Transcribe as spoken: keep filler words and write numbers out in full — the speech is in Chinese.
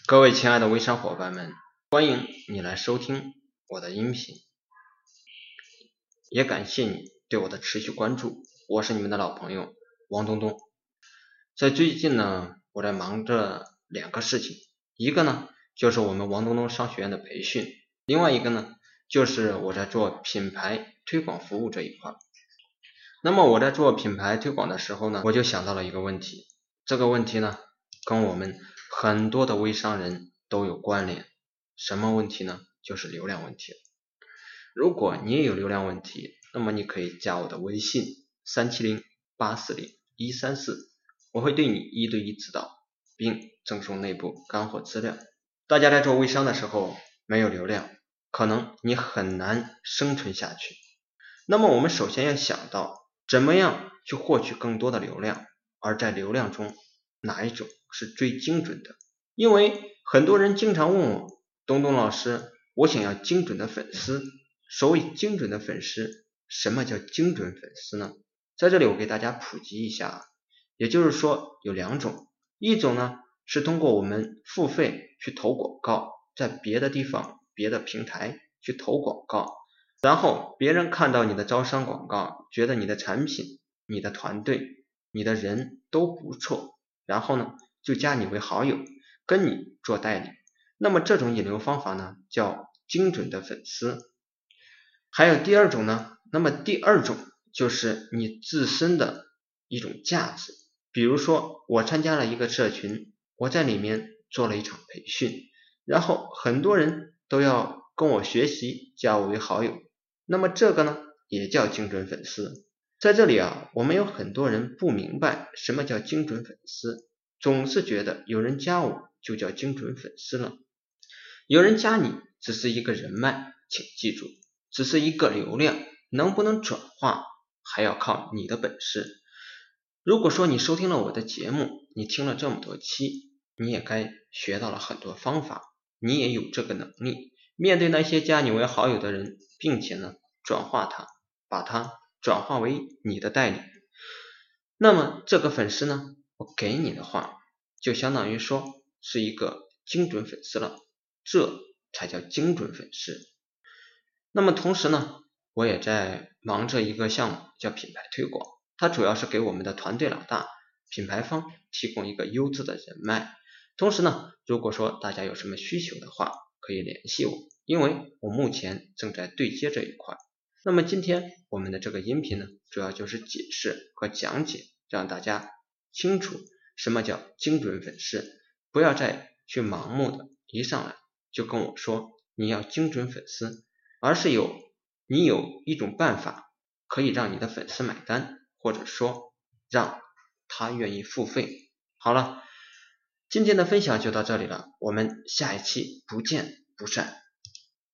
各位亲爱的微商伙伴们，欢迎你来收听我的音频，也感谢你对我的持续关注。我是你们的老朋友王东东。在最近呢，我在忙着两个事情，一个呢就是我们王东东商学院的培训，另外一个呢就是我在做品牌推广服务这一块。那么我在做品牌推广的时候呢，我就想到了一个问题，这个问题呢跟我们很多的微商人都有关联。什么问题呢？就是流量问题。如果你也有流量问题，那么你可以加我的微信三七零八四零一三四，我会对你一对一指导，并赠送内部干货资料。大家在做微商的时候没有流量，可能你很难生存下去。那么我们首先要想到怎么样去获取更多的流量，而在流量中哪一种是最精准的。因为很多人经常问我，东东老师，我想要精准的粉丝。所谓精准的粉丝，什么叫精准粉丝呢？在这里我给大家普及一下，也就是说有两种，一种呢是通过我们付费去投广告，在别的地方别的平台去投广告，然后别人看到你的招商广告，觉得你的产品、你的团队、你的人都不错，然后呢就加你为好友，跟你做代理。那么这种引流方法呢叫精准的粉丝。还有第二种呢，那么第二种就是你自身的一种价值。比如说我参加了一个社群，我在里面做了一场培训，然后很多人都要跟我学习，加我为好友，那么这个呢也叫精准粉丝。在这里啊，我们有很多人不明白什么叫精准粉丝，总是觉得有人加我就叫精准粉丝了。有人加你只是一个人脉，请记住，只是一个流量，能不能转化还要靠你的本事。如果说你收听了我的节目，你听了这么多期，你也该学到了很多方法，你也有这个能力面对那些加你为好友的人，并且呢转化他，把他转化为你的代理。那么这个粉丝呢，我给你的话就相当于说是一个精准粉丝了，这才叫精准粉丝。那么同时呢，我也在忙着一个项目叫品牌推广，它主要是给我们的团队老大、品牌方提供一个优质的人脉。同时呢，如果说大家有什么需求的话，可以联系我，因为我目前正在对接这一块。那么今天我们的这个音频呢，主要就是解释和讲解，让大家清楚什么叫精准粉丝，不要再去盲目的一上来就跟我说你要精准粉丝，而是有你有一种办法可以让你的粉丝买单，或者说让他愿意付费。好了，今天的分享就到这里了，我们下一期不见不散。